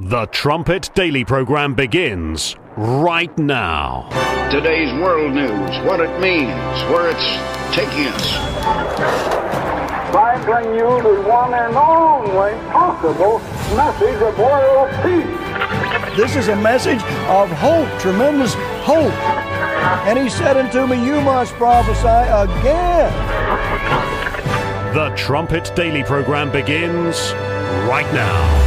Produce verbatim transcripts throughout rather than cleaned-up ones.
The Trumpet Daily program begins right now. Today's world news, what it means, where it's taking us. I bring you the one and only possible message of world peace. This is a message of hope, tremendous hope. And he said unto me, you must prophesy again. The Trumpet Daily program begins right now.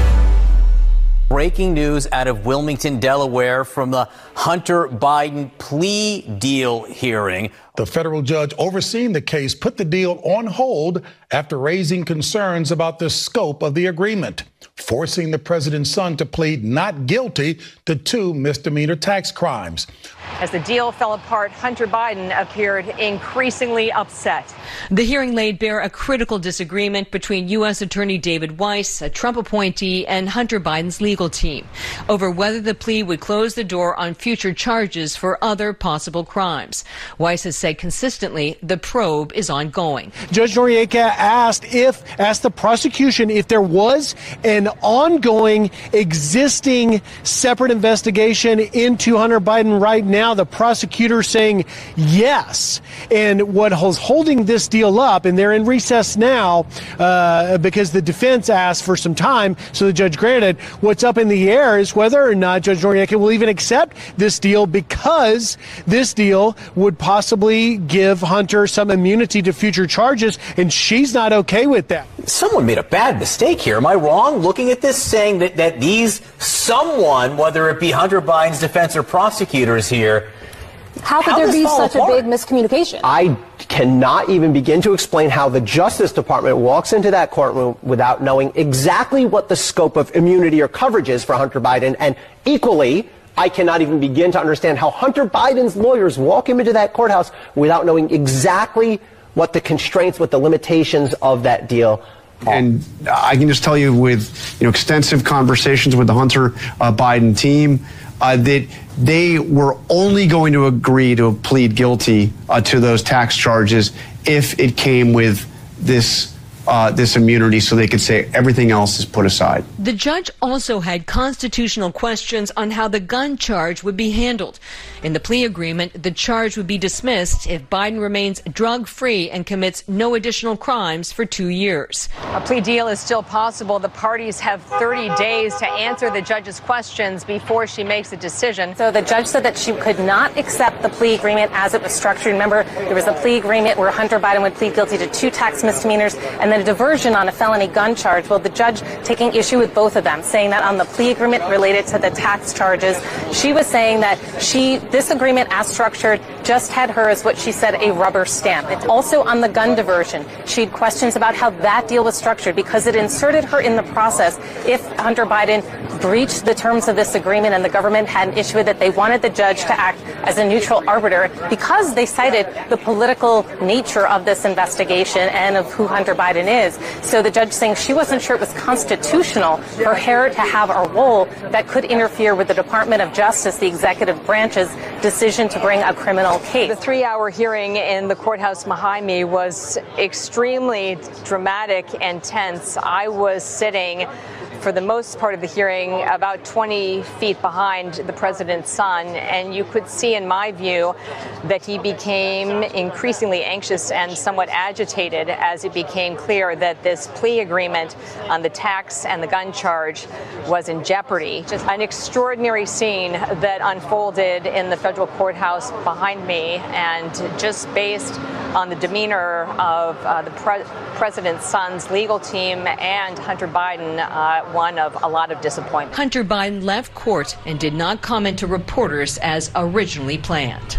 Breaking news out of Wilmington, Delaware, from the Hunter Biden plea deal hearing. The federal judge overseeing the case put the deal on hold after raising concerns about the scope of the agreement, forcing the president's son to plead not guilty to two misdemeanor tax crimes. As the deal fell apart, Hunter Biden appeared increasingly upset. The hearing laid bare a critical disagreement between U S Attorney David Weiss, a Trump appointee, and Hunter Biden's legal team over whether the plea would close the door on future charges for other possible crimes. Weiss has said consistently the probe is ongoing. Judge Noriega asked if, asked the prosecution if there was an ongoing, existing separate investigation into Hunter Biden right now. The prosecutor saying yes. And what was holding this deal up, and they're in recess now uh, because the defense asked for some time, so the judge granted. What's up in the air is whether or not Judge Noriega will even accept this deal, because this deal would possibly give Hunter some immunity to future charges, and she's not okay with that. Someone made a bad mistake here. Am I wrong looking at this, saying that, that these someone, whether it be Hunter Biden's defense or prosecutors here, How could how there this be fall such apart? a big miscommunication? I cannot even begin to explain how the Justice Department walks into that courtroom without knowing exactly what the scope of immunity or coverage is for Hunter Biden. And equally, I cannot even begin to understand how Hunter Biden's lawyers walk him into that courthouse without knowing exactly what the constraints, what the limitations of that deal are. And I can just tell you, with you know extensive conversations with the Hunter uh, Biden team, uh, that they were only going to agree to plead guilty uh, to those tax charges if it came with this uh, this immunity, so they could say everything else is put aside. The judge also had constitutional questions on how the gun charge would be handled. In the plea agreement, the charge would be dismissed if Biden remains drug-free and commits no additional crimes for two years. A plea deal is still possible. The parties have thirty days to answer the judge's questions before she makes a decision. So the judge said that she could not accept the plea agreement as it was structured. Remember, there was a plea agreement where Hunter Biden would plead guilty to two tax misdemeanors and then a diversion on a felony gun charge. Well, the judge taking issue with both of them, saying that on the plea agreement related to the tax charges, she was saying that she, this agreement as structured, just had her, as what she said, a rubber stamp. It's also on the gun diversion. She had questions about how that deal was structured because it inserted her in the process if Hunter Biden breached the terms of this agreement and the government had an issue with it. They wanted the judge to act as a neutral arbiter because they cited the political nature of this investigation and of who Hunter Biden is. So the judge saying she wasn't sure it was constitutional for her to have a role that could interfere with the Department of Justice, the executive branch's decision to bring a criminal case. The three-hour hearing in the courthouse behind me was extremely dramatic and tense. I was sitting for the most part of the hearing about twenty feet behind the president's son, and you could see in my view that he became increasingly anxious and somewhat agitated as it became clear that this plea agreement on the tax and the gun charge was in jeopardy. Just an extraordinary scene that unfolded in the federal courthouse behind me, and just based on the demeanor of uh, the pre- president's son's legal team and Hunter Biden, uh, one of a lot of disappointment. Hunter Biden left court and did not comment to reporters as originally planned.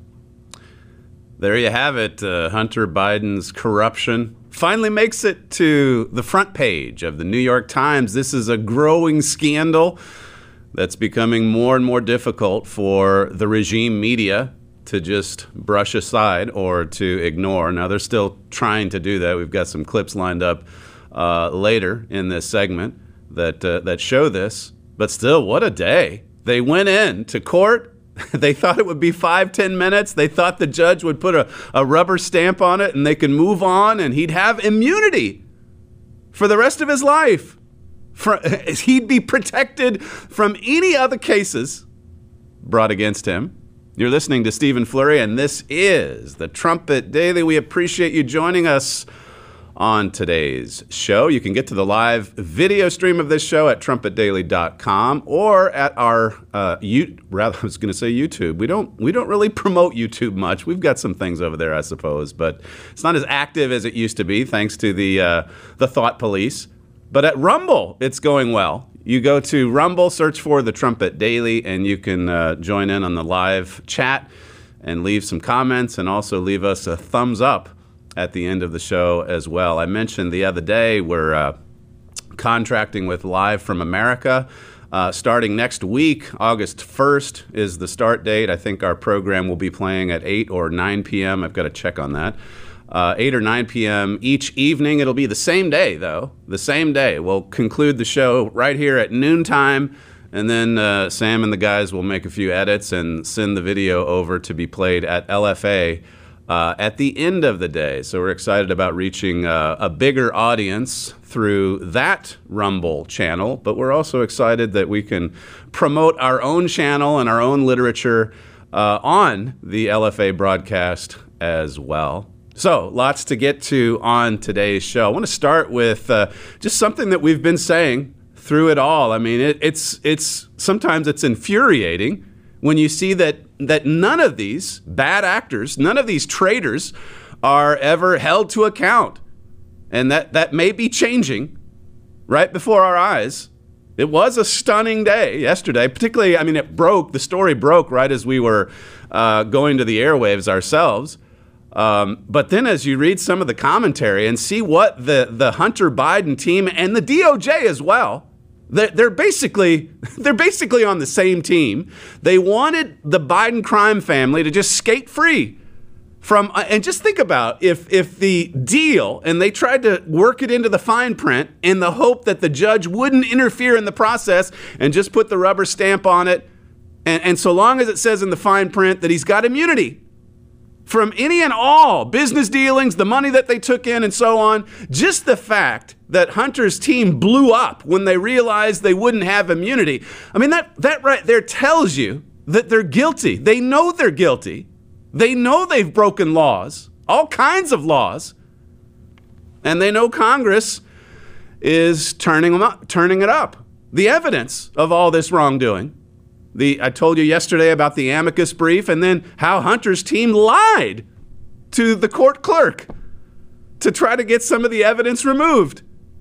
There you have it. Uh, Hunter Biden's corruption finally makes it to the front page of the New York Times. This is a growing scandal that's becoming more and more difficult for the regime media to just brush aside or to ignore. Now, they're still trying to do that. We've got some clips lined up uh, later in this segment that uh, that show this. But still, what a day. They went in to court. They thought it would be five, ten minutes. They thought the judge would put a, a rubber stamp on it and they could move on and he'd have immunity for the rest of his life For, he'd be protected from any other cases brought against him. You're listening to Stephen Flurry, and this is the Trumpet Daily. We appreciate you joining us on today's show. You can get to the live video stream of this show at trumpet daily dot com or at our uh, you rather I was going to say YouTube. We don't we don't really promote YouTube much. We've got some things over there, I suppose, but it's not as active as it used to be, thanks to the uh, the Thought Police. But at Rumble, it's going well. You go to Rumble, search for the Trumpet Daily, and you can uh, join in on the live chat and leave some comments, and also leave us a thumbs up at the end of the show as well. I mentioned the other day we're uh, contracting with Live from America. Uh, starting next week, August first is the start date. I think our program will be playing at eight or nine p.m. I've got to check on that. Uh, eight or nine p.m. each evening. It'll be the same day, though. The same day. We'll conclude the show right here at noontime, and then uh, Sam and the guys will make a few edits and send the video over to be played at L F A uh, at the end of the day. So we're excited about reaching uh, a bigger audience through that Rumble channel, but we're also excited that we can promote our own channel and our own literature uh, on the L F A broadcast as well. So, lots to get to on today's show. I want to start with uh, just something that we've been saying through it all. I mean, it, it's it's sometimes it's infuriating when you see that that none of these bad actors, none of these traitors are ever held to account. And that, that may be changing right before our eyes. It was a stunning day yesterday, particularly, I mean, it broke, the story broke right as we were uh, going to the airwaves ourselves. Um, but then as you read some of the commentary and see what the, the Hunter Biden team and the D O J as well, they're, they're basically they're basically on the same team. They wanted the Biden crime family to just skate free from, uh, and just think about if if the deal, and they tried to work it into the fine print in the hope that the judge wouldn't interfere in the process and just put the rubber stamp on it, and, and so long as it says in the fine print that he's got immunity from any and all business dealings, the money that they took in and so on, just the fact that Hunter's team blew up when they realized they wouldn't have immunity. I mean, that, that right there tells you that they're guilty. They know they're guilty. They know they've broken laws, all kinds of laws, and they know Congress is turning them up, turning it up. The evidence of all this wrongdoing. The, I told you yesterday about the amicus brief and then how Hunter's team lied to the court clerk to try to get some of the evidence removed.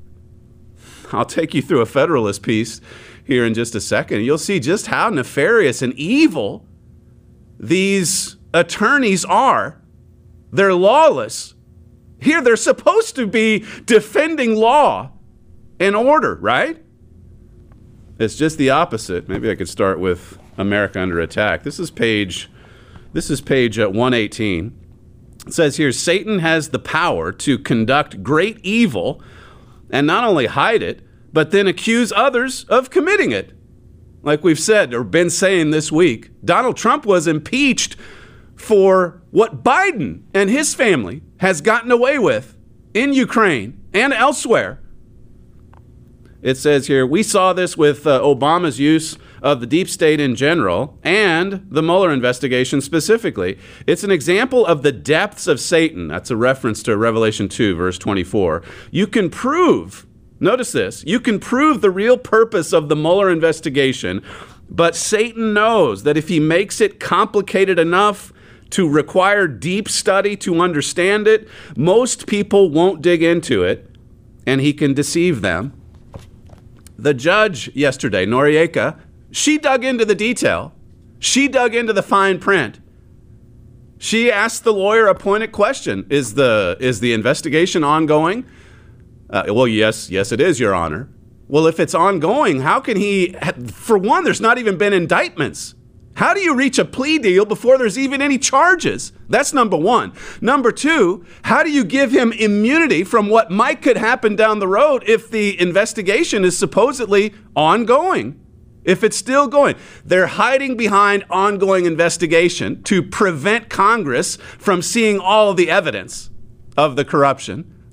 I'll take you through a Federalist piece here in just a second. You'll see just how nefarious and evil these attorneys are. They're lawless. Here they're supposed to be defending law and order, right? It's just the opposite. Maybe I could start with America Under Attack. This is page, this is page uh, one eighteen. It says here, Satan has the power to conduct great evil and not only hide it, but then accuse others of committing it. Like we've said or been saying this week, Donald Trump was impeached for what Biden and his family has gotten away with in Ukraine and elsewhere. It says here, we saw this with uh, Obama's use of the deep state in general and the Mueller investigation specifically. It's an example of the depths of Satan. That's a reference to Revelation two, verse twenty-four. You can prove, notice this, you can prove the real purpose of the Mueller investigation, but Satan knows that if he makes it complicated enough to require deep study to understand it, most people won't dig into it, and he can deceive them. The judge yesterday, Noriega, she dug into the detail. She dug into the fine print. She asked the lawyer a pointed question. Is the, is the investigation ongoing? Uh, well, yes, yes it is, Your Honor. Well, if it's ongoing, how can he, for one, there's not even been indictments. How do you reach a plea deal before there's even any charges? That's number one. Number two, how do you give him immunity from what might could happen down the road if the investigation is supposedly ongoing? If it's still going. They're hiding behind ongoing investigation to prevent Congress from seeing all of the evidence of the corruption.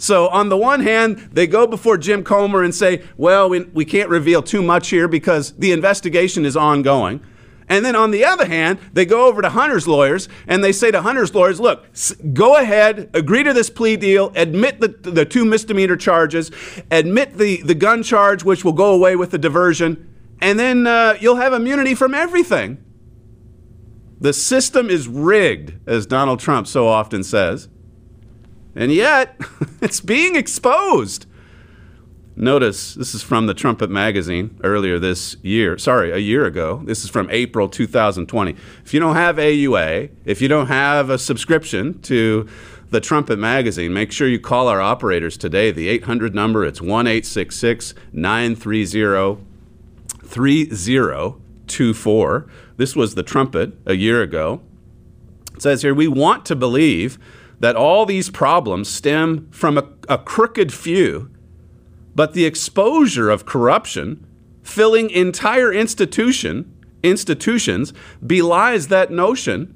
So on the one hand, they go before Jim Comer and say, well, we, we can't reveal too much here because the investigation is ongoing. And then on the other hand, they go over to Hunter's lawyers and they say to Hunter's lawyers, look, s- go ahead, agree to this plea deal, admit the, the two misdemeanor charges, admit the, the gun charge, which will go away with the diversion, and then uh, you'll have immunity from everything. The system is rigged, as Donald Trump so often says. And yet, it's being exposed. Notice, this is from the Trumpet magazine earlier this year. Sorry, a year ago. This is from April two thousand twenty. If you don't have A U A, if you don't have a subscription to the Trumpet magazine, make sure you call our operators today. The eight hundred number, it's one eight six six, nine three zero, three zero two four. This was the Trumpet a year ago. It says here, we want to believe that all these problems stem from a, a crooked few, but the exposure of corruption filling entire institution institutions belies that notion.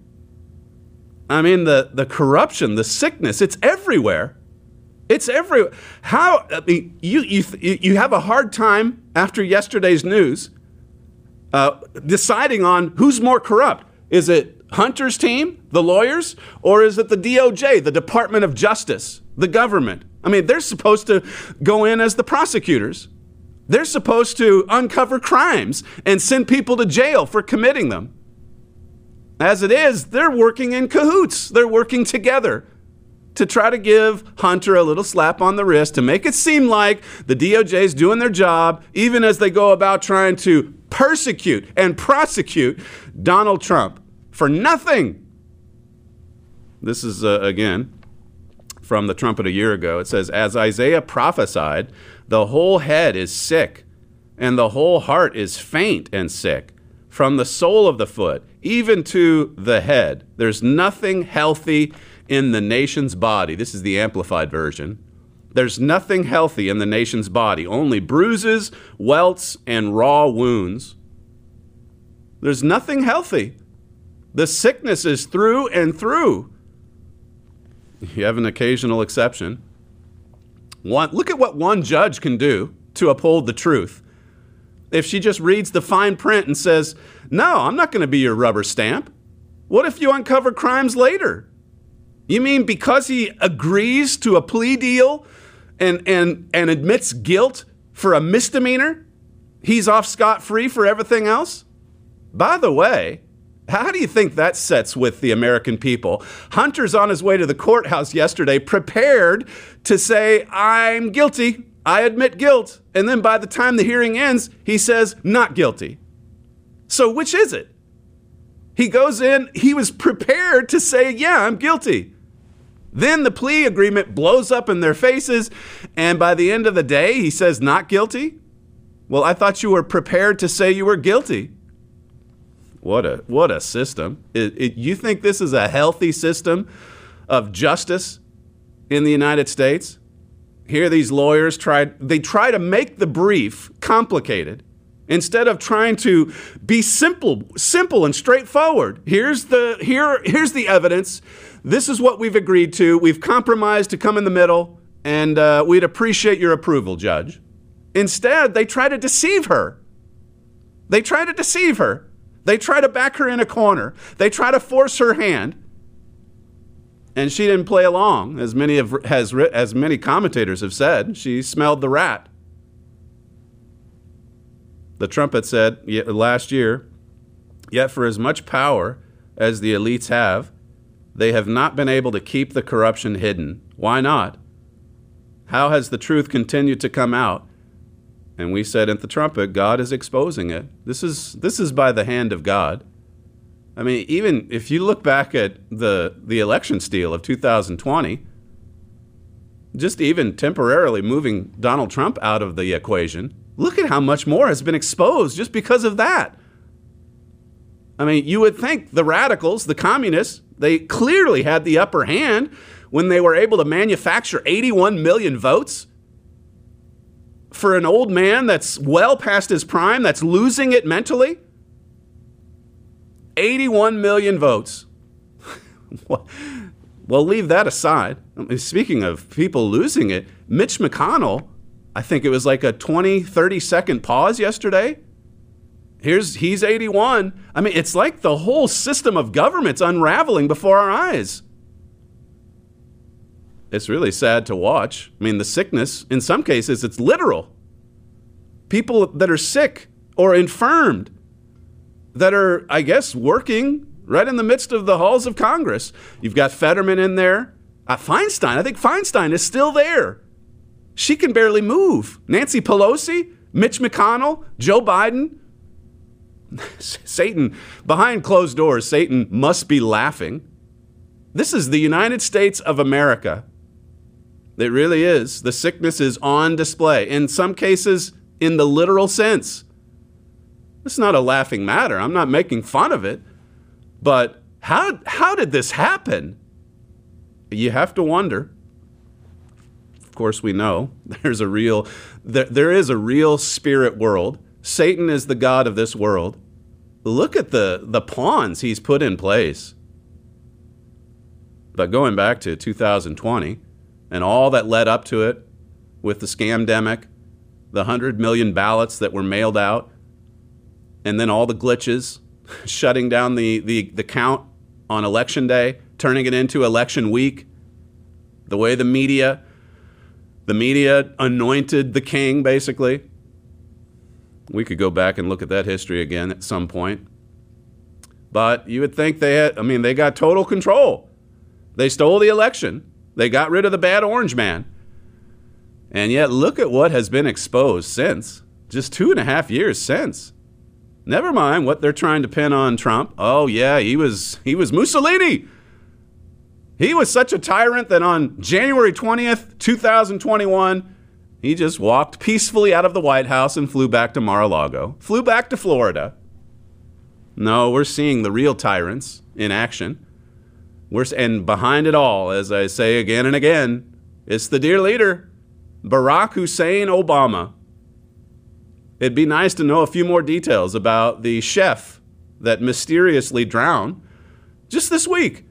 I mean, the, the corruption, the sickness, it's everywhere. It's everywhere. How, I mean, you, you, you have a hard time after yesterday's news uh, deciding on who's more corrupt. Is it Hunter's team, the lawyers, or is it the D O J, the Department of Justice, the government? I mean, they're supposed to go in as the prosecutors. They're supposed to uncover crimes and send people to jail for committing them. As it is, they're working in cahoots. They're working together to try to give Hunter a little slap on the wrist to make it seem like the D O J is doing their job, even as they go about trying to persecute and prosecute Donald Trump for nothing. This is, uh, again, from the Trumpet a year ago. It says, as Isaiah prophesied, the whole head is sick, and the whole heart is faint and sick, from the sole of the foot, even to the head. There's nothing healthy in the nation's body. This is the Amplified version. There's nothing healthy in the nation's body, only bruises, welts, and raw wounds. There's nothing healthy. The sickness is through and through. You have an occasional exception. One, look at what one judge can do to uphold the truth. If she just reads the fine print and says, no, I'm not going to be your rubber stamp. What if you uncover crimes later? You mean because he agrees to a plea deal and, and, and admits guilt for a misdemeanor, he's off scot-free for everything else? By the way, how do you think that sets with the American people? Hunter's on his way to the courthouse yesterday, prepared to say, I'm guilty. I admit guilt. And then by the time the hearing ends, he says, not guilty. So which is it? He goes in, he was prepared to say, yeah, I'm guilty. Then the plea agreement blows up in their faces, and by the end of the day, he says, not guilty? Well, I thought you were prepared to say you were guilty. What a what a system. It, it, you think this is a healthy system of justice in the United States? Here these lawyers try, they try to make the brief complicated instead of trying to be simple, simple and straightforward. Here's the here here's the evidence. This is what we've agreed to. We've compromised to come in the middle, and uh, we'd appreciate your approval, Judge. Instead, they try to deceive her. They try to deceive her. They try to back her in a corner. They try to force her hand. And she didn't play along, as many have, has, as many commentators have said. She smelled the rat. The Trumpet said last year, yet for as much power as the elites have, they have not been able to keep the corruption hidden. Why not? How has the truth continued to come out? And we said at the Trumpet, God is exposing it. This is this is by the hand of God. I mean, even if you look back at the, the election steal of two thousand twenty, just even temporarily moving Donald Trump out of the equation, look at how much more has been exposed just because of that. I mean, you would think the radicals, the communists, they clearly had the upper hand when they were able to manufacture eighty-one million votes for an old man that's well past his prime, that's losing it mentally. eighty-one million votes. Well, leave that aside. I mean, speaking of people losing it, Mitch McConnell, I think it was like a twenty, thirty second pause yesterday. Here's he's eighty-one. I mean, it's like the whole system of government's unraveling before our eyes. It's really sad to watch. I mean, the sickness, in some cases, it's literal. People that are sick or infirmed that are, I guess, working right in the midst of the halls of Congress. You've got Fetterman in there. Uh, Feinstein, I think Feinstein is still there. She can barely move. Nancy Pelosi, Mitch McConnell, Joe Biden. Satan, behind closed doors, Satan must be laughing. This is the United States of America. It really is. The sickness is on display. In some cases, in the literal sense. It's not a laughing matter. I'm not making fun of it. But how how did this happen? You have to wonder. Of course, we know there's a real there, there is a real spirit world. Satan is the god of this world. Look at the, the pawns he's put in place. But going back to two thousand twenty and all that led up to it with the scamdemic, the one hundred million ballots that were mailed out, and then all the glitches, shutting down the, the, the count on election day, turning it into election week, the way the media, the media anointed the king, basically. We could go back and look at that history again at some point. But you would think they had, I mean, they got total control. They stole the election. They got rid of the bad orange man. And yet look at what has been exposed since. Just two and a half years since. Never mind what they're trying to pin on Trump. Oh, yeah, he was he was Mussolini. He was such a tyrant that on January twentieth, twenty twenty-one, he just walked peacefully out of the White House and flew back to Mar-a-Lago. Flew back to Florida. No, we're seeing the real tyrants in action. We're, and behind it all, as I say again and again, it's the dear leader, Barack Hussein Obama. It'd be nice to know a few more details about the chef that mysteriously drowned just this week.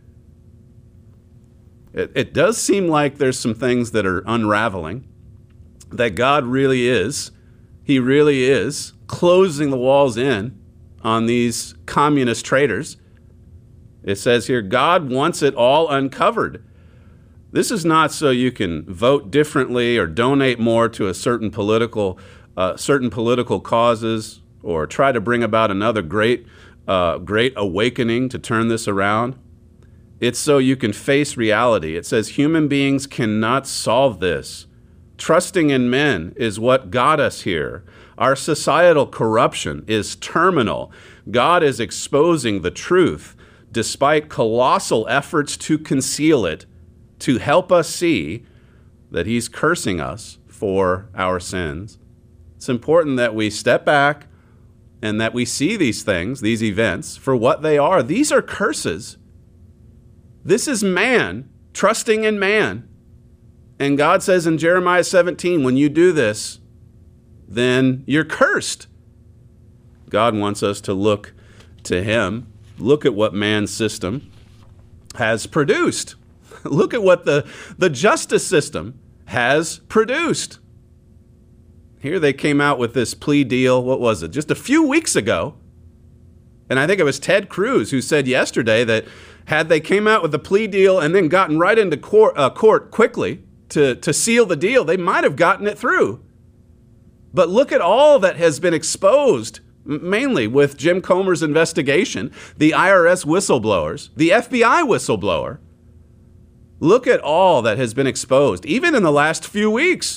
It, it does seem like there's some things that are unraveling, that God really is, he really is closing the walls in on these communist traitors. It says here, God wants it all uncovered. This is not so you can vote differently or donate more to a certain political Uh, certain political causes or try to bring about another great, uh, great awakening to turn this around. It's so you can face reality. It says human beings cannot solve this. Trusting in men is what got us here. Our societal corruption is terminal. God is exposing the truth despite colossal efforts to conceal it, to help us see that he's cursing us for our sins. It's important that we step back and that we see these things, these events, for what they are. These are curses. This is man trusting in man. And God says in Jeremiah seventeen, when you do this, then you're cursed. God wants us to look to him. Look at what man's system has produced. Look at what the, the justice system has produced. Here they came out with this plea deal, what was it, just a few weeks ago. And I think it was Ted Cruz who said yesterday that had they came out with the plea deal and then gotten right into court, uh, court quickly to, to seal the deal, they might have gotten it through. But look at all that has been exposed, mainly with Jim Comer's investigation, the I R S whistleblowers, the F B I whistleblower. Look at all that has been exposed, even in the last few weeks.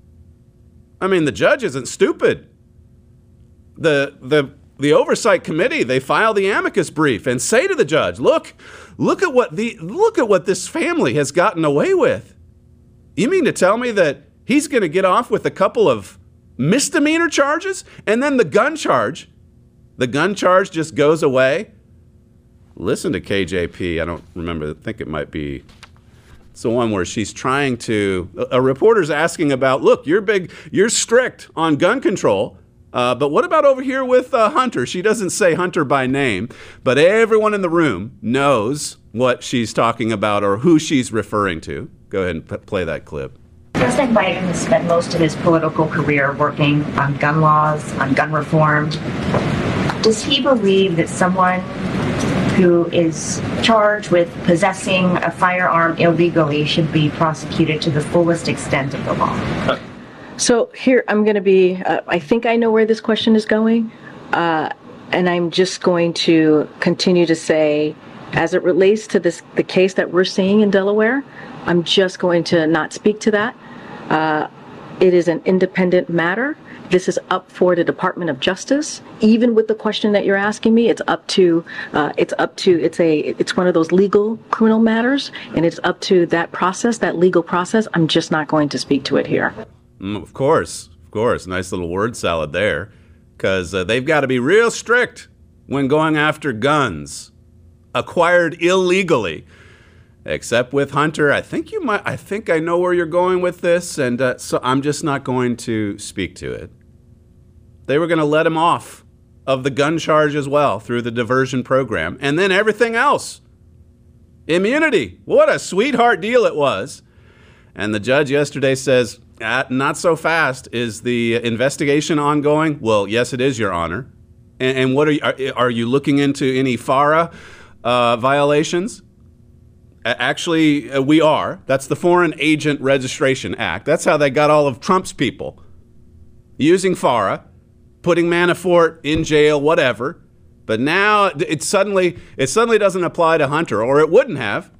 I mean, the judge isn't stupid. The the the oversight committee, they file the amicus brief and say to the judge, look, look at what the look at what this family has gotten away with. You mean to tell me that he's going to get off with a couple of misdemeanor charges and then the gun charge, the gun charge just goes away? Listen to K J P. I don't remember. I think it might be It's the one where she's trying to, a, a reporter's asking about, look, you're big, you're strict on gun control, uh, but what about over here with uh, Hunter? She doesn't say Hunter by name, but everyone in the room knows what she's talking about or who she's referring to. Go ahead and p- play that clip. President Biden has spent most of his political career working on gun laws, on gun reform. Does he believe that someone who is charged with possessing a firearm illegally should be prosecuted to the fullest extent of the law? So here, I'm going to be, uh, I think I know where this question is going, uh, and I'm just going to continue to say, as it relates to this, the case that we're seeing in Delaware, I'm just going to not speak to that. Uh, it is an independent matter. This is up for the Department of Justice. Even with the question that you're asking me, it's up to, uh, it's up to, it's a, it's one of those legal criminal matters, and it's up to that process, that legal process. I'm just not going to speak to it here. Mm, of course, of course. Nice little word salad there, because uh, they've got to be real strict when going after guns acquired illegally. Except with Hunter, I think you might. I think I know where you're going with this, and uh, so I'm just not going to speak to it. They were going to let him off of the gun charge as well through the diversion program, and then everything else. Immunity. What a sweetheart deal it was. And the judge yesterday says, ah, not so fast. Is the investigation ongoing? Well, yes, it is, Your Honor. And, and what are you, are, are you looking into any FARA uh, violations? Actually, uh, we are. That's the Foreign Agent Registration Act. That's how they got all of Trump's people. Using FARA, putting Manafort in jail, whatever. But now it suddenly it suddenly doesn't apply to Hunter, or it wouldn't have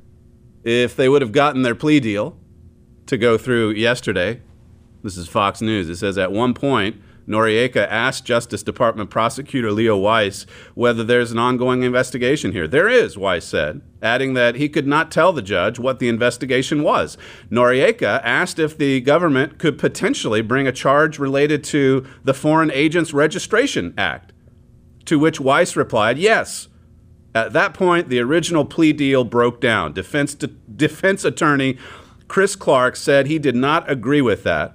if they would have gotten their plea deal to go through yesterday. This is Fox News. It says at one point, Noriega asked Justice Department Prosecutor Leo Weiss whether there's an ongoing investigation here. There is, Weiss said, adding that he could not tell the judge what the investigation was. Noriega asked if the government could potentially bring a charge related to the Foreign Agents Registration Act, to which Weiss replied, yes. At that point, the original plea deal broke down. Defense, de- defense attorney Chris Clark said he did not agree with that.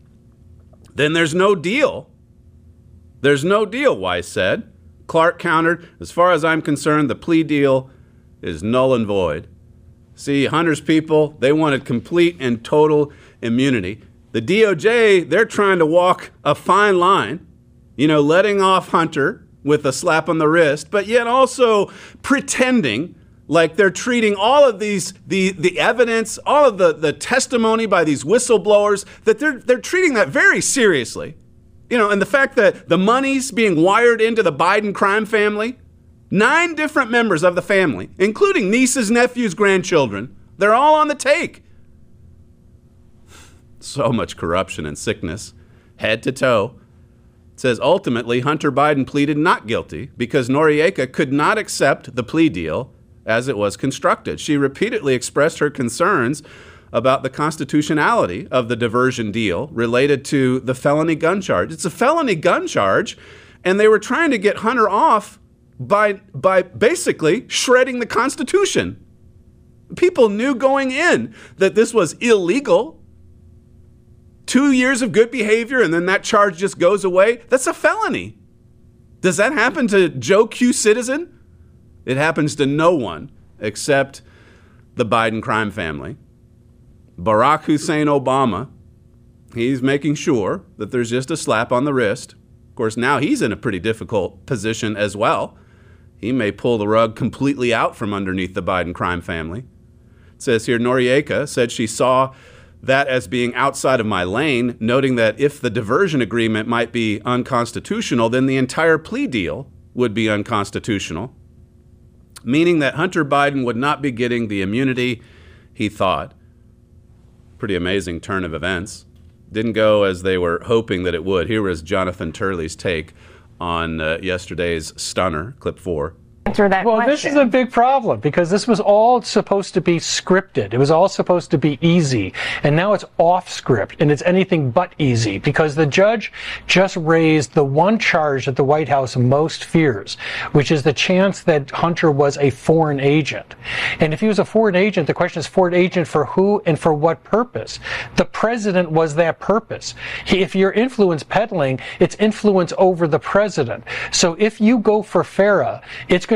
Then there's no deal. There's no deal, Weiss said. Clark countered, as far as I'm concerned, the plea deal is null and void. See, Hunter's people, they wanted complete and total immunity. The D O J, they're trying to walk a fine line, you know, letting off Hunter with a slap on the wrist, but yet also pretending like they're treating all of these, the, the evidence, all of the, the testimony by these whistleblowers, that they're, they're treating that very seriously. You know, and the fact that the money's being wired into the Biden crime family, nine different members of the family, including nieces, nephews, grandchildren, they're all on the take. So much corruption and sickness, head to toe. It says ultimately Hunter Biden pleaded not guilty because Noriega could not accept the plea deal as it was constructed. She repeatedly expressed her concerns about the constitutionality of the diversion deal related to the felony gun charge. It's a felony gun charge, and they were trying to get Hunter off by by basically shredding the Constitution. People knew going in that this was illegal. Two years of good behavior, and then that charge just goes away. That's a felony. Does that happen to Joe Q. Citizen? It happens to no one except the Biden crime family. Barack Hussein Obama, he's making sure that there's just a slap on the wrist. Of course, now he's in a pretty difficult position as well. He may pull the rug completely out from underneath the Biden crime family. It says here, Noriega said she saw that as being outside of my lane, noting that if the diversion agreement might be unconstitutional, then the entire plea deal would be unconstitutional, meaning that Hunter Biden would not be getting the immunity he thought. Pretty amazing turn of events. Didn't go as they were hoping that it would. Here was Jonathan Turley's take on uh, yesterday's stunner, clip four. Answer that well, question. This is a big problem because this was all supposed to be scripted. It was all supposed to be easy. And now it's off script and it's anything but easy because the judge just raised the one charge that the White House most fears, which is the chance that Hunter was a foreign agent. And if he was a foreign agent, the question is foreign agent for who and for what purpose? The president was that purpose. He, if you're influence peddling, it's influence over the president. So if you go for FARA, it's going to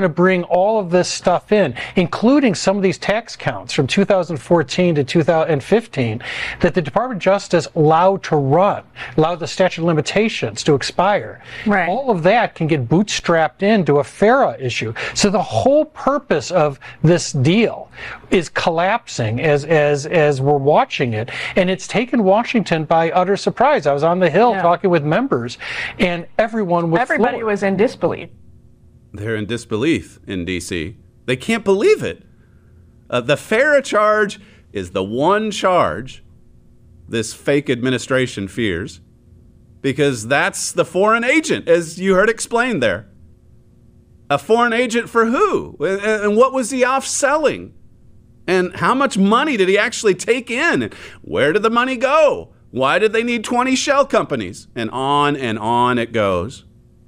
to bring all of this stuff in, including some of these tax counts from two thousand fourteen to two thousand fifteen that the Department of Justice allowed to run, allowed the statute of limitations to expire. Right. All of that can get bootstrapped into a FARA issue. So the whole purpose of this deal is collapsing as as as we're watching it, and it's taken Washington by utter surprise. I was on the Hill yeah. talking with members, and everyone was everybody floored. was in disbelief. They're in disbelief in D C. They can't believe it. Uh, the FARA charge is the one charge this fake administration fears, because that's the foreign agent, as you heard explained there. A foreign agent for who? And what was he off selling? And how much money did he actually take in? Where did the money go? Why did they need twenty shell companies? And on and on it goes.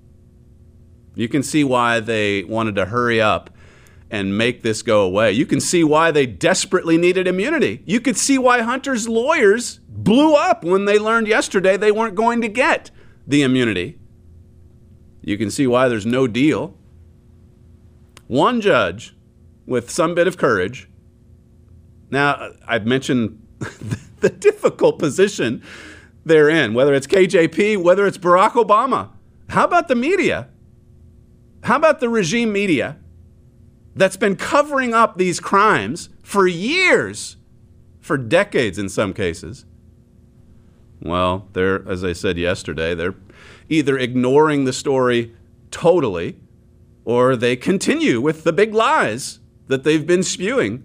You can see why they wanted to hurry up and make this go away. You can see why they desperately needed immunity. You could see why Hunter's lawyers blew up when they learned yesterday they weren't going to get the immunity. You can see why there's no deal. One judge with some bit of courage. Now, I've mentioned the difficult position they're in, whether it's K J P, whether it's Barack Obama. How about the media? How about the regime media that's been covering up these crimes for years, for decades in some cases? Well, they're, as I said yesterday, they're either ignoring the story totally, or they continue with the big lies that they've been spewing.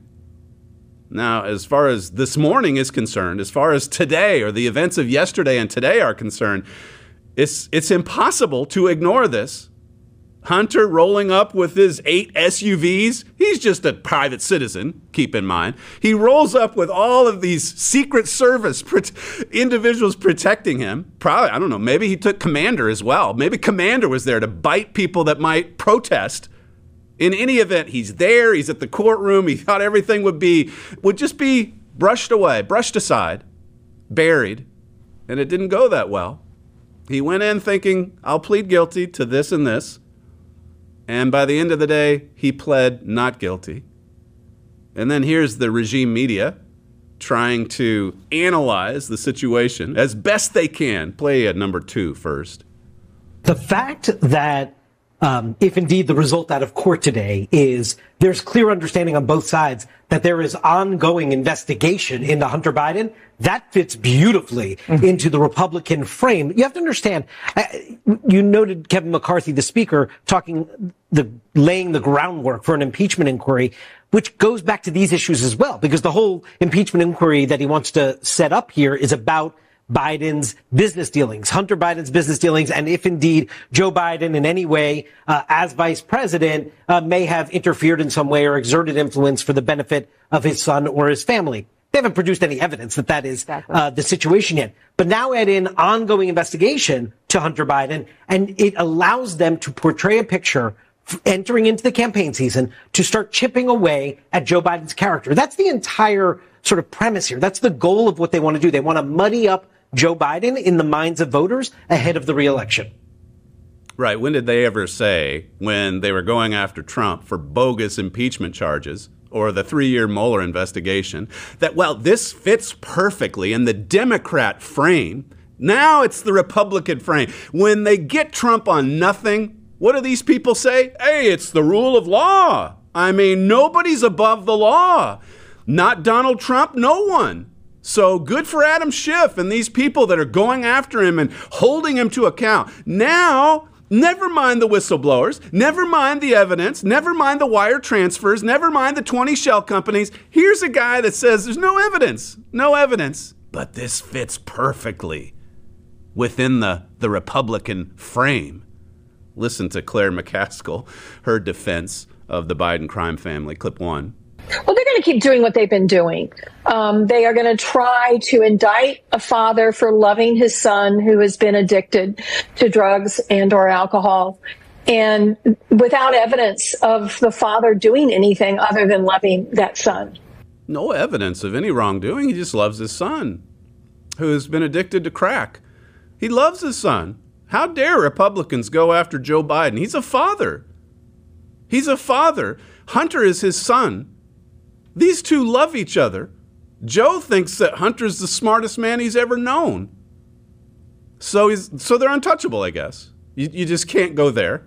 Now, as far as this morning is concerned, as far as today or the events of yesterday and today are concerned, it's it's impossible to ignore this. Hunter rolling up with his eight S U Vs. He's just a private citizen, keep in mind. He rolls up with all of these Secret Service pro- individuals protecting him. Probably, I don't know, maybe he took Commander as well. Maybe Commander was there to bite people that might protest. In any event, he's there, he's at the courtroom. He thought everything would be, would just be brushed away, brushed aside, buried. And it didn't go that well. He went in thinking, I'll plead guilty to this and this. And by the end of the day, he pled not guilty. And then here's the regime media trying to analyze the situation as best they can. Play at number two first. The fact that um, if indeed the result out of court today is there's clear understanding on both sides that there is ongoing investigation into Hunter Biden, that fits beautifully mm-hmm. into the Republican frame. You have to understand, uh, you noted Kevin McCarthy, the speaker, talking, the laying the groundwork for an impeachment inquiry, which goes back to these issues as well, because the whole impeachment inquiry that he wants to set up here is about Biden's business dealings, Hunter Biden's business dealings, and if indeed Joe Biden in any way, uh, as vice president, uh, may have interfered in some way or exerted influence for the benefit of his son or his family. They haven't produced any evidence that that is exactly. uh, the situation yet. But now add in ongoing investigation to Hunter Biden, and it allows them to portray a picture entering into the campaign season to start chipping away at Joe Biden's character. That's the entire sort of premise here. That's the goal of what they want to do. They want to muddy up Joe Biden in the minds of voters ahead of the reelection. Right. When did they ever say, when they were going after Trump for bogus impeachment charges or the three-year Mueller investigation, that, well, this fits perfectly in the Democrat frame? Now it's the Republican frame. When they get Trump on nothing, what do these people say? Hey, it's the rule of law. I mean, nobody's above the law. Not Donald Trump, no one. So good for Adam Schiff and these people that are going after him and holding him to account. Now, never mind the whistleblowers, never mind the evidence, never mind the wire transfers, never mind the twenty shell companies. Here's a guy that says there's no evidence, no evidence. But this fits perfectly within the, the Republican frame. Listen to Claire McCaskill, her defense of the Biden crime family. Clip one. Well, they're going to keep doing what they've been doing. Um, they are going to try to indict a father for loving his son who has been addicted to drugs and or alcohol, and without evidence of the father doing anything other than loving that son. No evidence of any wrongdoing. He just loves his son, who has been addicted to crack. He loves his son. How dare Republicans go after Joe Biden? He's a father. He's a father. Hunter is his son. These two love each other. Joe thinks that Hunter's the smartest man he's ever known. So he's so they're untouchable, I guess. You, you just can't go there.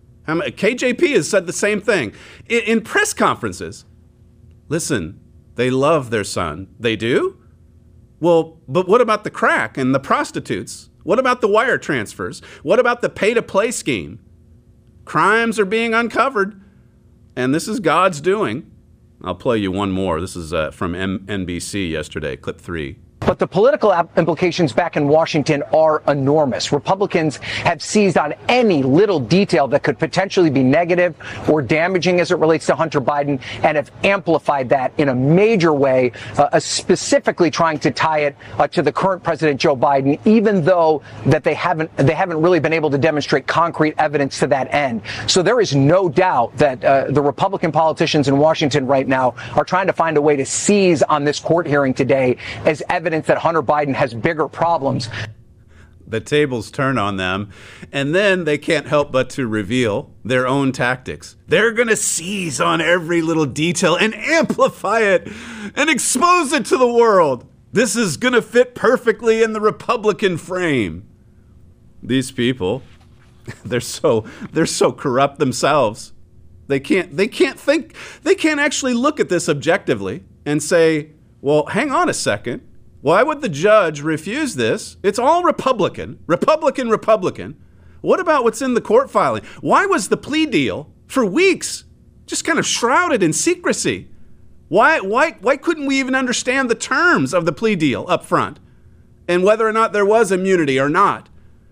K J P has said the same thing in, in press conferences. Listen, they love their son. They do? Well, but what about the crack and the prostitutes? What about the wire transfers? What about the pay-to-play scheme? Crimes are being uncovered, and this is God's doing. I'll play you one more. This is uh, from M- N B C yesterday, clip three. But the political implications back in Washington are enormous. Republicans have seized on any little detail that could potentially be negative or damaging as it relates to Hunter Biden and have amplified that in a major way, uh, specifically trying to tie it uh, to the current President Joe Biden, even though that they haven't they haven't really been able to demonstrate concrete evidence to that end. So there is no doubt that uh, the Republican politicians in Washington right now are trying to find a way to seize on this court hearing today as evidence that Hunter Biden has bigger problems. The tables turn on them, and then they can't help but to reveal their own tactics. They're going to seize on every little detail and amplify it and expose it to the world. This is going to fit perfectly in the Republican frame. These people, they're so they're so corrupt themselves. They can't they can't think they can't actually look at this objectively and say, "Well, hang on a second. Why would the judge refuse this? It's all Republican, Republican, Republican. What about what's in the court filing? Why was the plea deal for weeks just kind of shrouded in secrecy? Why, why, why couldn't we even understand the terms of the plea deal up front and whether or not there was immunity or not?"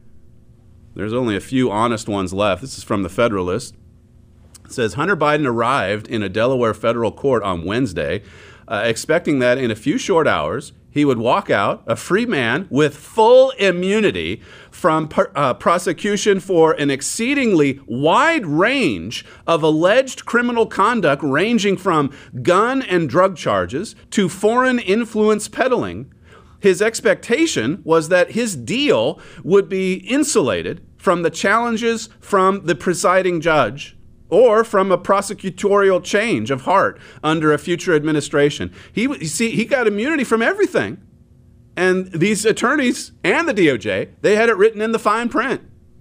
There's only a few honest ones left. This is from the Federalist. It says, Hunter Biden arrived in a Delaware federal court on Wednesday, uh, expecting that in a few short hours, he would walk out a free man with full immunity from uh, prosecution for an exceedingly wide range of alleged criminal conduct ranging from gun and drug charges to foreign influence peddling. His expectation was that his deal would be insulated from the challenges from the presiding judge or from a prosecutorial change of heart under a future administration. He, you see, he got immunity from everything. And these attorneys and the D O J, they had it written in the fine print.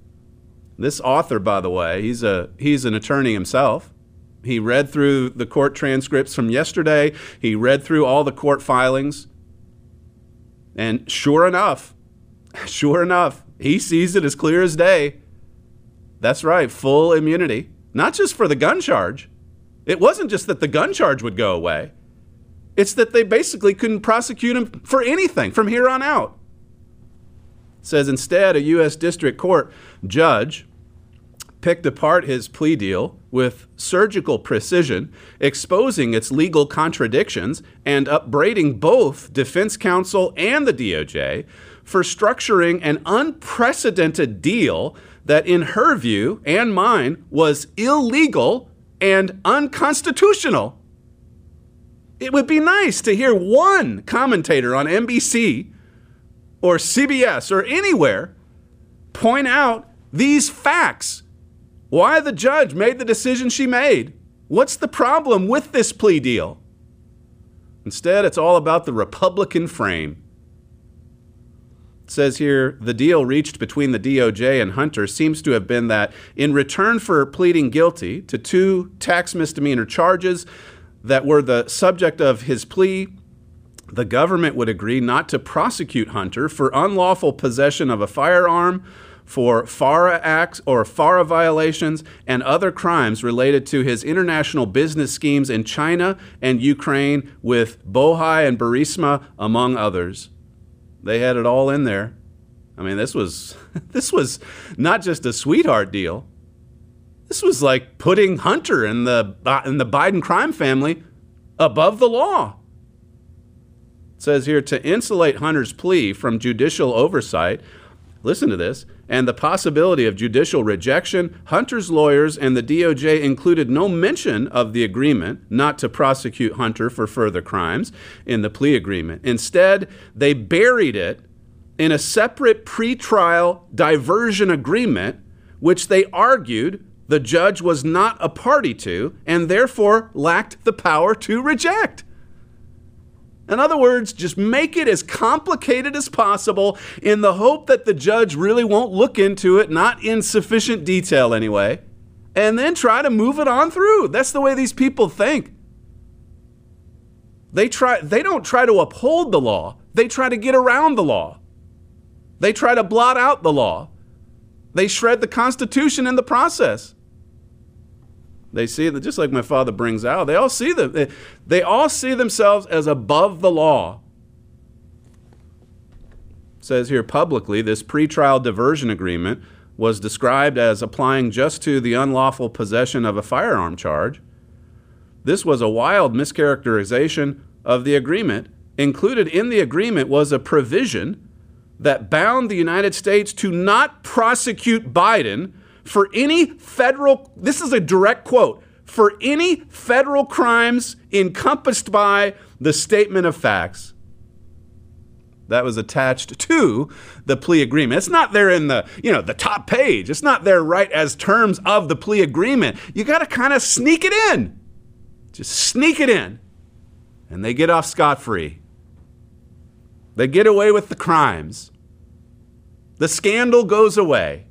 This author, by the way, he's a he's an attorney himself. He read through the court transcripts from yesterday. He read through all the court filings. And sure enough, sure enough, he sees it as clear as day. That's right, full immunity. Not just for the gun charge. It wasn't just that the gun charge would go away. It's that they basically couldn't prosecute him for anything from here on out. It says instead, a U S District Court judge picked apart his plea deal with surgical precision, exposing its legal contradictions and upbraiding both defense counsel and the D O J for structuring an unprecedented deal that, in her view and mine, was illegal and unconstitutional. It would be nice to hear one commentator on N B C or C B S or anywhere point out these facts. Why the judge made the decision she made. What's the problem with this plea deal? Instead, it's all about the Republican frame. It says here, the deal reached between the D O J and Hunter seems to have been that in return for pleading guilty to two tax misdemeanor charges that were the subject of his plea, the government would agree not to prosecute Hunter for unlawful possession of a firearm, for FARA acts or FARA violations, and other crimes related to his international business schemes in China and Ukraine with Bohai and Burisma, among others. They had it all in there. I mean, this was this was not just a sweetheart deal. This was like putting Hunter and the in the Biden crime family above the law. It says here, to insulate Hunter's plea from judicial oversight, listen to this, and the possibility of judicial rejection, Hunter's lawyers and the D O J included no mention of the agreement not to prosecute Hunter for further crimes in the plea agreement. Instead, they buried it in a separate pretrial diversion agreement, which they argued the judge was not a party to and therefore lacked the power to reject. In other words, just make it as complicated as possible in the hope that the judge really won't look into it, not in sufficient detail anyway, and then try to move it on through. That's the way these people think. They try, they don't try to uphold the law. They try to get around the law. They try to blot out the law. They shred the Constitution in the process. They see that, just like my father brings out, they all see them. They, they all see themselves as above the law. It says here publicly, this pretrial diversion agreement was described as applying just to the unlawful possession of a firearm charge. This was a wild mischaracterization of the agreement. Included in the agreement was a provision that bound the United States to not prosecute Biden for any federal, this is a direct quote, for any federal crimes encompassed by the statement of facts. That was attached to the plea agreement. It's not there in the, you know, the top page. It's not there right as terms of the plea agreement. You got to kind of sneak it in. Just sneak it in. And they get off scot-free. They get away with the crimes. The scandal goes away.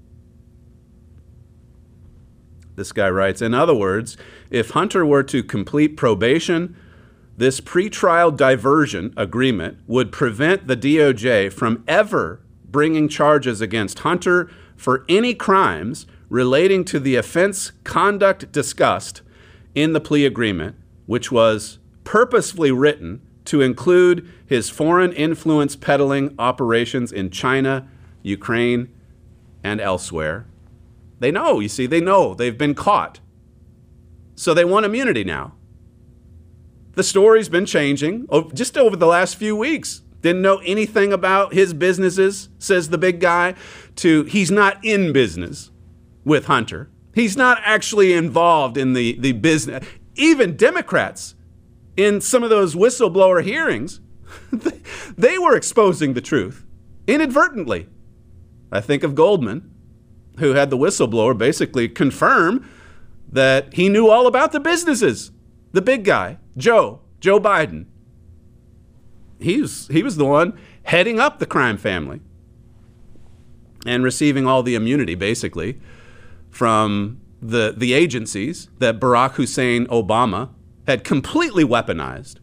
This guy writes, in other words, if Hunter were to complete probation, this pretrial diversion agreement would prevent the D O J from ever bringing charges against Hunter for any crimes relating to the offense conduct discussed in the plea agreement, which was purposefully written to include his foreign influence peddling operations in China, Ukraine, and elsewhere. They know, you see, they know they've been caught. So they want immunity now. The story's been changing just over the last few weeks. Didn't know anything about his businesses, says the big guy, to he's not in business with Hunter. He's not actually involved in the, the business. Even Democrats in some of those whistleblower hearings, they were exposing the truth inadvertently. I think of Goldman, who had the whistleblower basically confirm that he knew all about the businesses. The big guy, Joe, Joe Biden. He was, he was the one heading up the crime family and receiving all the immunity, basically, from the, the agencies that Barack Hussein Obama had completely weaponized.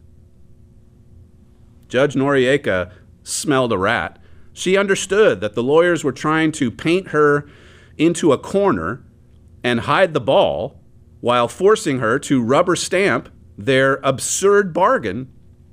Judge Noriega smelled a rat. She understood that the lawyers were trying to paint her into a corner and hide the ball while forcing her to rubber stamp their absurd bargain.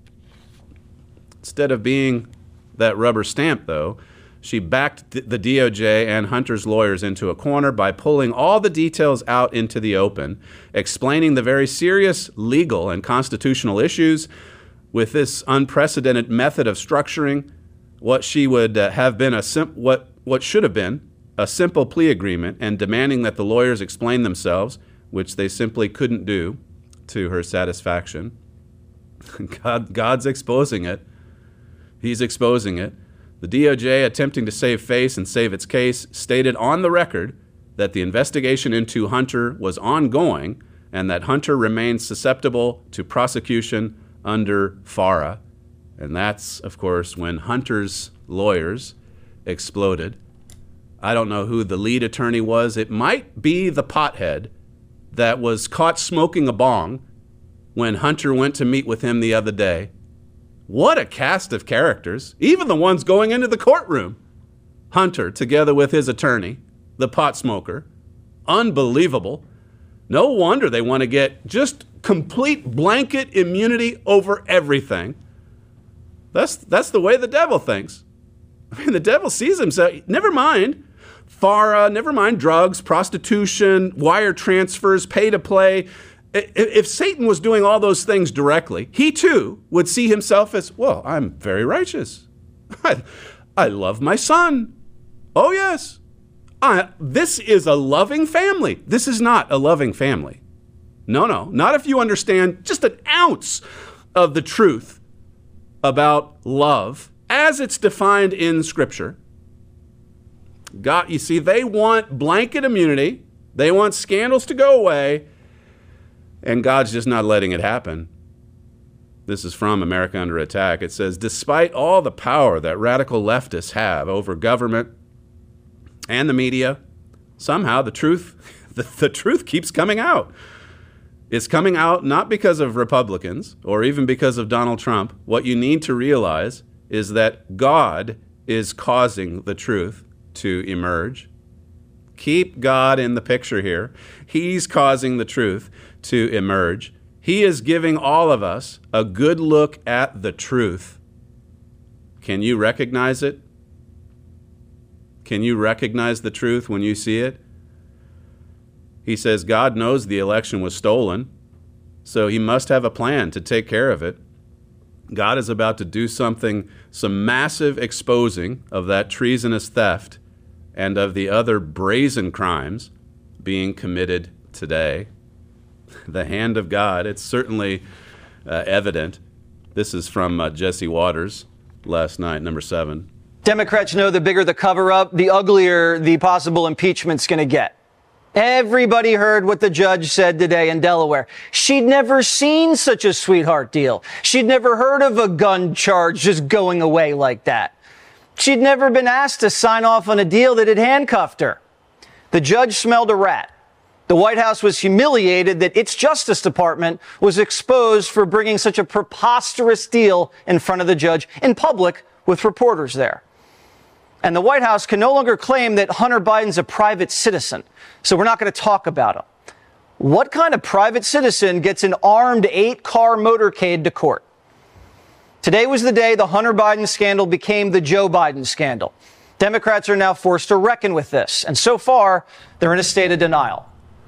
Instead of being that rubber stamp, though, she backed the D O J and Hunter's lawyers into a corner by pulling all the details out into the open, explaining the very serious legal and constitutional issues with this unprecedented method of structuring what she would uh, have been a sim- what what should have been a simple plea agreement, and demanding that the lawyers explain themselves, which they simply couldn't do to her satisfaction. God, God's exposing it. He's exposing it. The D O J, attempting to save face and save its case, stated on the record that the investigation into Hunter was ongoing and that Hunter remains susceptible to prosecution under FARA. And that's, of course, when Hunter's lawyers exploded. I don't know who the lead attorney was. It might be the pothead that was caught smoking a bong when Hunter went to meet with him the other day. What a cast of characters, even the ones going into the courtroom. Hunter, together with his attorney, the pot smoker. Unbelievable. No wonder they want to get just complete blanket immunity over everything. That's, that's the way the devil thinks. I mean, the devil sees himself. Never mind FARA, never mind drugs, prostitution, wire transfers, pay to play. If Satan was doing all those things directly, he too would see himself as, well, I'm very righteous. I, I love my son. Oh, yes. I, this is a loving family. This is not a loving family. No, no, not if you understand just an ounce of the truth about love as it's defined in Scripture. God, you see, they want blanket immunity They want scandals to go away, and God's just not letting it happen. This is from America Under Attack. It says, despite all the power that radical leftists have over government and the media, somehow the truth, the, the truth keeps coming out. It's coming out not because of Republicans or even because of Donald Trump. What you need to realize is that God is causing the truth to emerge. Keep God in the picture here. He's causing the truth to emerge. He is giving all of us a good look at the truth. Can you recognize it? Can you recognize the truth when you see it? He says God knows the election was stolen, so he must have a plan to take care of it. God is about to do something, some massive exposing of that treasonous theft and of the other brazen crimes being committed today. The hand of God, it's certainly uh, evident. This is from uh, Jesse Waters last night, number seven. Democrats know the bigger the cover-up, the uglier the possible impeachment's going to get. Everybody heard what the judge said today in Delaware. She'd never seen such a sweetheart deal. She'd never heard of a gun charge just going away like that. She'd never been asked to sign off on a deal that had handcuffed her. The judge smelled a rat. The White House was humiliated that its Justice Department was exposed for bringing such a preposterous deal in front of the judge in public with reporters there. And the White House can no longer claim that Hunter Biden's a private citizen, so we're not going to talk about him. What kind of private citizen gets an armed eight-car motorcade to court? Today was the day the Hunter Biden scandal became the Joe Biden scandal. Democrats are now forced to reckon with this, and so far, they're in a state of denial.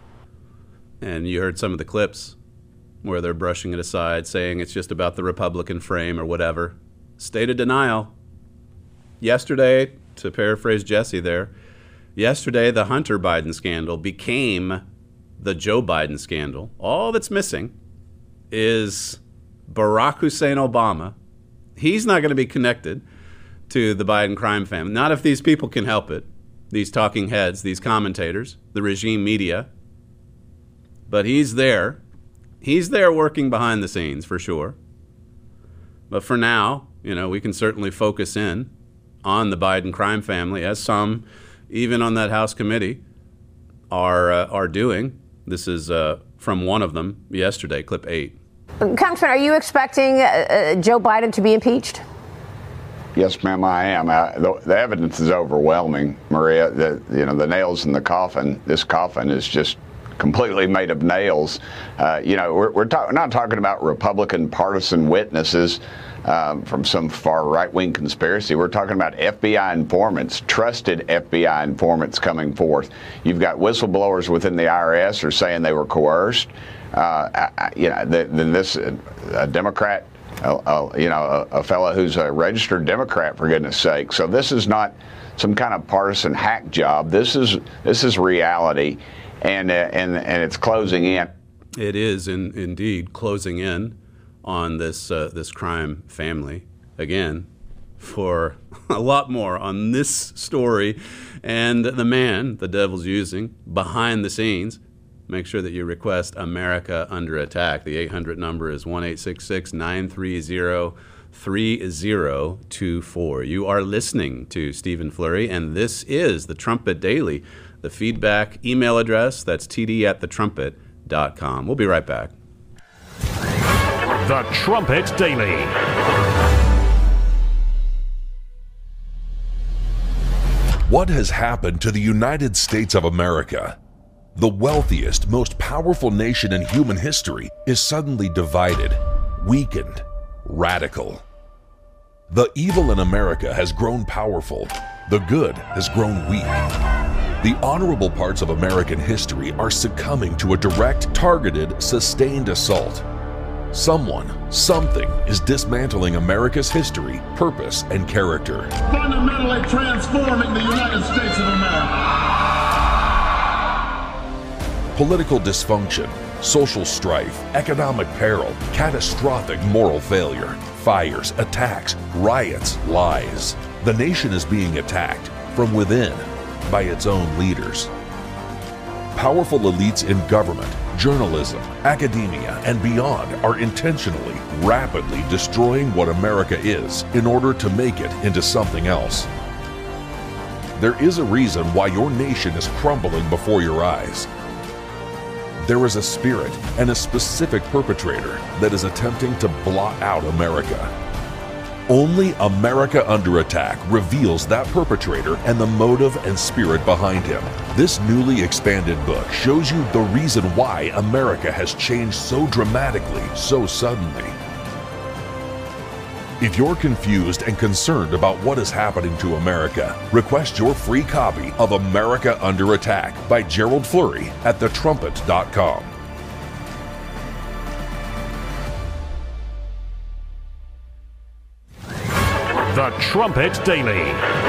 And you heard some of the clips where they're brushing it aside, saying it's just about the Republican frame or whatever. State of denial. Yesterday, to paraphrase Jesse there, yesterday the Hunter Biden scandal became the Joe Biden scandal. All that's missing is Barack Hussein Obama. He's not going to be connected to the Biden crime family. Not if these people can help it. These talking heads, these commentators, the regime media. But he's there. He's there working behind the scenes for sure. But for now, you know, we can certainly focus in on the Biden crime family, as some, even on that House committee, are uh, are doing. This is uh, from one of them yesterday, clip eight. Congressman, are you expecting uh, Joe Biden to be impeached? Yes, ma'am, I am. Uh, the, the evidence is overwhelming, Maria. The, you know, the nails in the coffin. This coffin is just completely made of nails. Uh, you know, we're, we're, talk- we're not talking about Republican partisan witnesses um, from some far right-wing conspiracy. We're talking about F B I informants, trusted F B I informants coming forth. You've got whistleblowers within the I R S are saying they were coerced. Uh, I, you know, then this uh, a Democrat, uh, uh, you know, a, a fellow who's a registered Democrat, for goodness sake. So this is not some kind of partisan hack job. This is this is reality. And, uh, and and it's closing in. It is in, indeed closing in on this uh, this crime family again for a lot more on this story and the man the devil's using behind the scenes. Make sure that you request America Under Attack. The eight hundred number is one eight six six, nine three zero, three zero two four. You are listening to Stephen Flurry, and this is the Trumpet Daily. The feedback email address, that's t d at the trumpet dot com. We'll be right back. The Trumpet Daily. What has happened to the United States of America? The wealthiest, most powerful nation in human history is suddenly divided, weakened, radical. The evil in America has grown powerful. The good has grown weak. The honorable parts of American history are succumbing to a direct, targeted, sustained assault. Someone, something is dismantling America's history, purpose, and character. Fundamentally transforming the United States of America. Political dysfunction, social strife, economic peril, catastrophic moral failure, fires, attacks, riots, lies. The nation is being attacked from within by its own leaders. powerful elites in government, journalism, academia, and beyond are intentionally, rapidly destroying what America is in order to make it into something else. There is a reason why your nation is crumbling before your eyes. There is a spirit and a specific perpetrator that is attempting to blot out America. Only America Under Attack reveals that perpetrator and the motive and spirit behind him. This newly expanded book shows you the reason why America has changed so dramatically, so suddenly. If you're confused and concerned about what is happening to America, request your free copy of America Under Attack by Gerald Flurry at the trumpet dot com. The Trumpet Daily.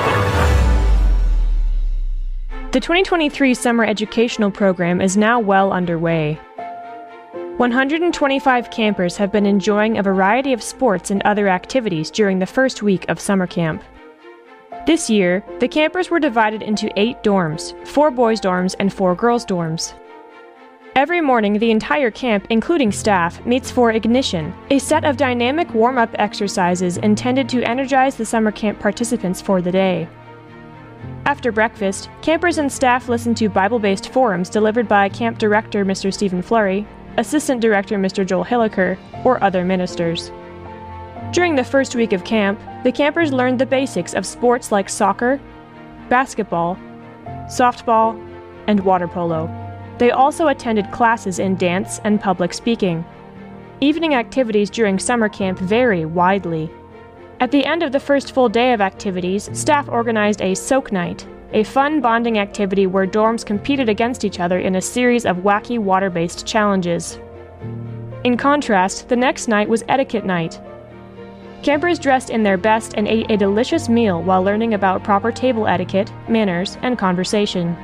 The twenty twenty-three summer educational program is now well underway. one hundred twenty-five campers have been enjoying a variety of sports and other activities during the first week of summer camp. This year, the campers were divided into eight dorms, four boys' dorms and four girls' dorms. Every morning, the entire camp, including staff, meets for Ignition, a set of dynamic warm-up exercises intended to energize the summer camp participants for the day. After breakfast, campers and staff listen to Bible-based forums delivered by Camp Director Mister Stephen Flurry, Assistant Director Mister Joel Hilliker, or other ministers. During the first week of camp, the campers learned the basics of sports like soccer, basketball, softball, and water polo. They also attended classes in dance and public speaking. Evening activities during summer camp vary widely. At the end of the first full day of activities, staff organized a Soak Night, a fun bonding activity where dorms competed against each other in a series of wacky water-based challenges. In contrast, the next night was Etiquette Night. Campers dressed in their best and ate a delicious meal while learning about proper table etiquette, manners, and conversation.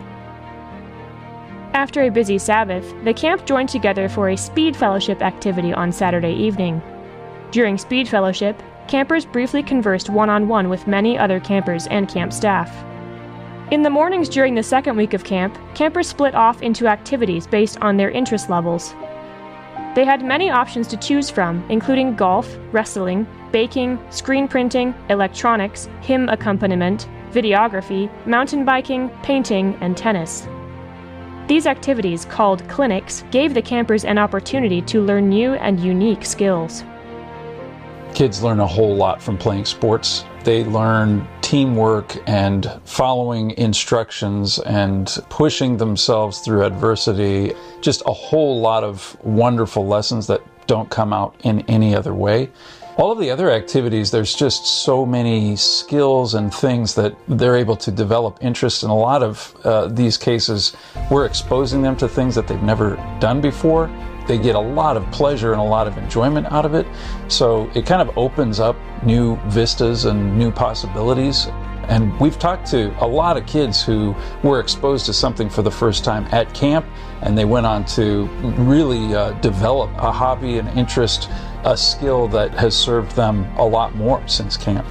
After a busy Sabbath, the camp joined together for a Speed Fellowship activity on Saturday evening. During Speed Fellowship, campers briefly conversed one-on-one with many other campers and camp staff. In the mornings during the second week of camp, campers split off into activities based on their interest levels. They had many options to choose from, including golf, wrestling, baking, screen printing, electronics, hymn accompaniment, videography, mountain biking, painting, and tennis. These activities, called clinics, gave the campers an opportunity to learn new and unique skills. Kids learn a whole lot from playing sports. They learn teamwork and following instructions and pushing themselves through adversity. Just a whole lot of wonderful lessons that don't come out in any other way. All of the other activities, there's just so many skills and things that they're able to develop interest in. A lot of uh, these cases, we're exposing them to things that they've never done before. They get a lot of pleasure and a lot of enjoyment out of it. So it kind of opens up new vistas and new possibilities. And we've talked to a lot of kids who were exposed to something for the first time at camp, and they went on to really uh, develop a hobby, an interest, a skill that has served them a lot more since camp.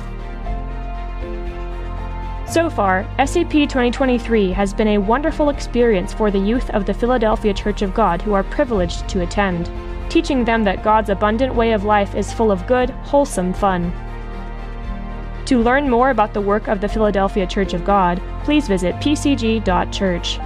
So far, S C P twenty twenty-three has been a wonderful experience for the youth of the Philadelphia Church of God who are privileged to attend, teaching them that God's abundant way of life is full of good, wholesome fun. To learn more about the work of the Philadelphia Church of God, please visit p c g dot church.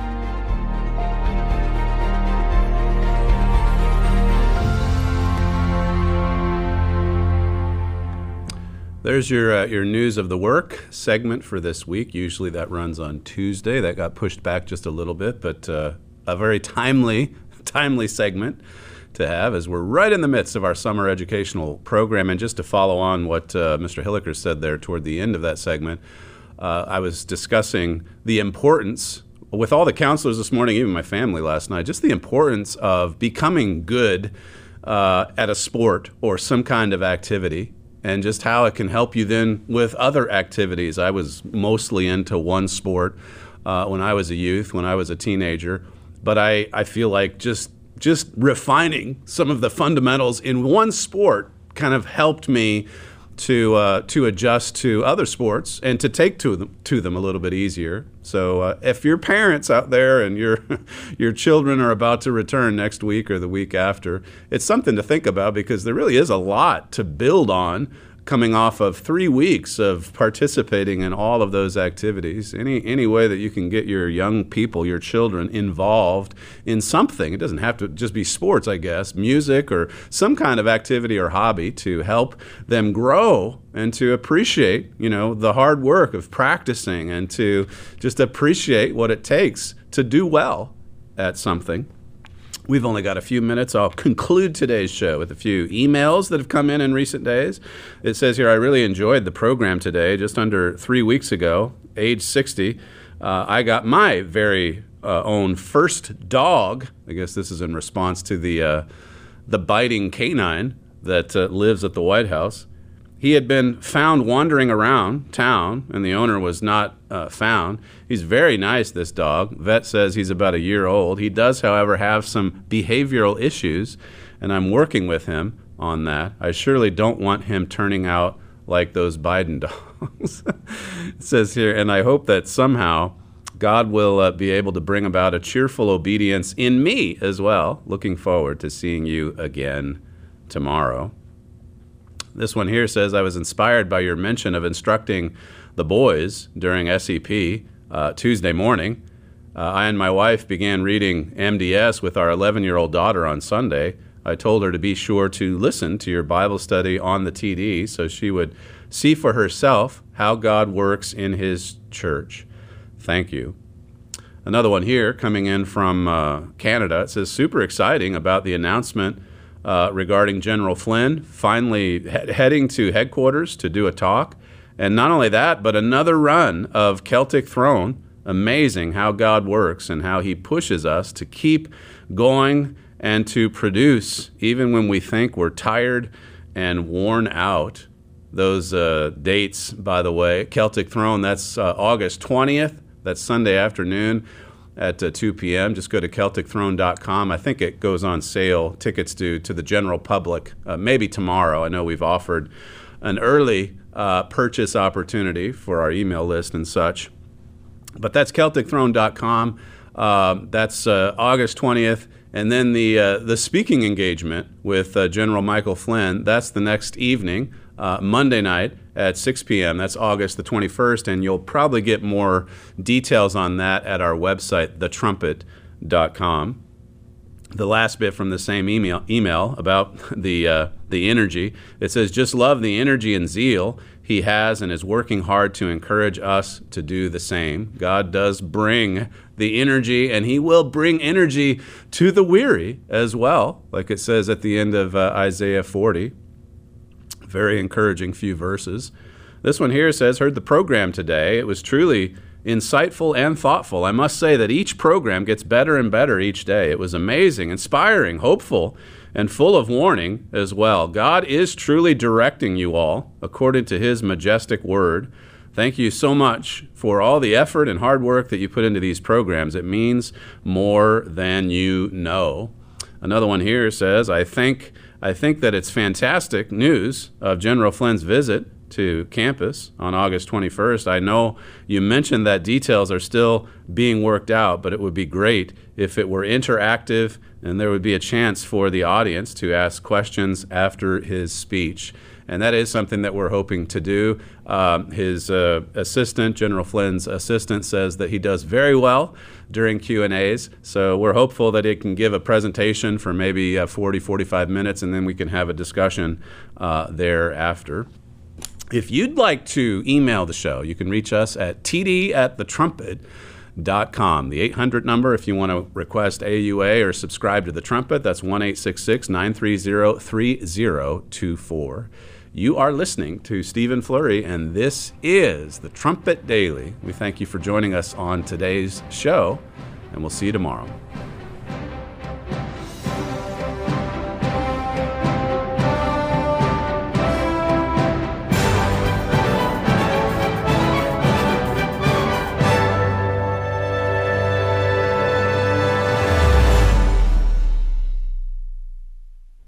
There's your uh, your news of the work segment for this week. Usually that runs on Tuesday. That got pushed back just a little bit, but uh, a very timely, timely segment to have as we're right in the midst of our summer educational program. And just to follow on what uh, Mister Hilliker said there toward the end of that segment, uh, I was discussing the importance with all the counselors this morning, even my family last night, just the importance of becoming good uh, at a sport or some kind of activity, and just how it can help you then with other activities. I was mostly into one sport uh, when I was a youth, when I was a teenager, but I, I feel like just just refining some of the fundamentals in one sport kind of helped me to uh, to adjust to other sports and to take to them to them a little bit easier. So uh, if your parents out there and your your children are about to return next week or the week after, it's something to think about, because there really is a lot to build on coming off of three weeks of participating in all of those activities. Any any way that you can get your young people, your children, involved in something. It doesn't have to just be sports, I guess, music or some kind of activity or hobby to help them grow and to appreciate, you know, the hard work of practicing and to just appreciate what it takes to do well at something. We've only got a few minutes. I'll conclude today's show with a few emails that have come in in recent days. It says here, I really enjoyed the program today. Just under three weeks ago, age sixty, uh, I got my very uh, own first dog. I guess this is in response to the, uh, the biting canine that uh, lives at the White House. He had been found wandering around town, and the owner was not uh, found. He's very nice, this dog. Vet says he's about a year old. He does, however, have some behavioral issues, and I'm working with him on that. I surely don't want him turning out like those Biden dogs. It says here, and I hope that somehow God will uh, be able to bring about a cheerful obedience in me as well. Looking forward to seeing you again tomorrow. This one here says, I was inspired by your mention of instructing the boys during S E P uh, Tuesday morning. Uh, I and my wife began reading M D S with our eleven-year-old daughter on Sunday. I told her to be sure to listen to your Bible study on the T D so she would see for herself how God works in his church. Thank you. Another one here coming in from uh, Canada. It says, super exciting about the announcement Uh, regarding General Flynn finally he- heading to headquarters to do a talk. And not only that, but another run of Celtic Throne. Amazing how God works and how he pushes us to keep going and to produce even when we think we're tired and worn out. Those uh, dates, by the way, Celtic Throne, that's uh, August twentieth. That's Sunday afternoon at uh, two p.m. Just go to Celtic Throne dot com. I think it goes on sale, tickets to, to the general public, uh, maybe tomorrow. I know we've offered an early uh, purchase opportunity for our email list and such. But that's Celtic Throne dot com. Uh, that's uh, August twentieth. And then the uh, the speaking engagement with uh, General Michael Flynn, that's the next evening, uh, Monday night at six p.m. That's August the twenty-first, and you'll probably get more details on that at our website, the trumpet dot com. The last bit from the same email email about the uh, the energy. It says, just love the energy and zeal he has and is working hard to encourage us to do the same. God does bring the energy, and he will bring energy to the weary as well, like it says at the end of uh, Isaiah forty. Very encouraging few verses. This one here says, heard the program today. It was truly insightful and thoughtful. I must say that each program gets better and better each day. It was amazing, inspiring, hopeful, and full of warning as well. God is truly directing you all according to his majestic word. Thank you so much for all the effort and hard work that you put into these programs. It means more than you know. Another one here says, I think I think that it's fantastic news of General Flynn's visit to campus on August twenty-first. I know you mentioned that details are still being worked out, but it would be great if it were interactive and there would be a chance for the audience to ask questions after his speech. And that is something that we're hoping to do. Um, his uh, assistant, General Flynn's assistant, says that he does very well during Q and A's. So we're hopeful that he can give a presentation for maybe uh, forty, forty-five minutes, and then we can have a discussion uh, thereafter. If you'd like to email the show, you can reach us at t d at the trumpet dot com. The eight hundred number, if you want to request A U A or subscribe to The Trumpet, that's one eight six six, nine three zero, three zero two four. You are listening to Stephen Flurry, and this is The Trumpet Daily. We thank you for joining us on today's show, and we'll see you tomorrow.